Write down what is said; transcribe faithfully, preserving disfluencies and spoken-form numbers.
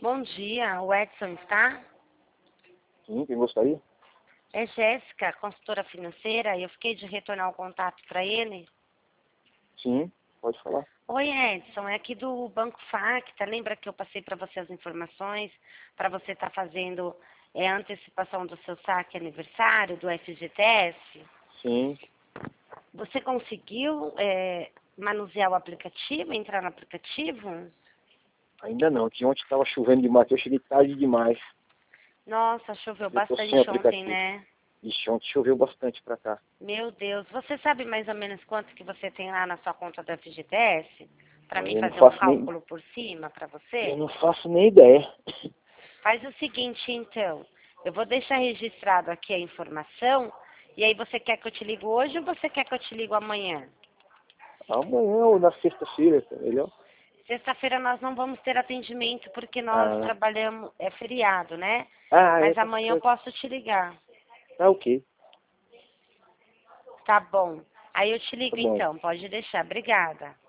Bom dia, o Edson está? Sim, quem gostaria? É Jéssica, consultora financeira, e eu fiquei de retornar o contato para ele. Sim, pode falar. Oi, Edson, é aqui do Banco Facta. Lembra que eu passei para você as informações para você estar fazendo é, a antecipação do seu saque aniversário, do F G T S? Sim, Você conseguiu é, manusear o aplicativo, entrar no aplicativo? ainda não, que ontem estava chovendo demais, eu cheguei tarde demais. Nossa, choveu Eu tô sem bastante ontem, aplicativo. né? Ixi, ontem choveu bastante pra cá. Meu Deus, você sabe mais ou menos quanto que você tem lá na sua conta do F G T S? Para mim Eu não fazer um faço nem, cálculo por cima para eu você? não faço nem ideia. Faz o seguinte, então. Eu vou deixar registrado aqui a informação. E aí você quer que eu te ligue hoje ou você quer que eu te ligue amanhã? Amanhã ou na sexta-feira, tá melhor? Sexta-feira nós não vamos ter atendimento porque nós Ah, trabalhamos, é feriado, né? ah é, Mas tá amanhã eu certo. posso te ligar. Tá ok, Tá bom. Aí eu te tá ligo bom. então, pode deixar. Obrigada.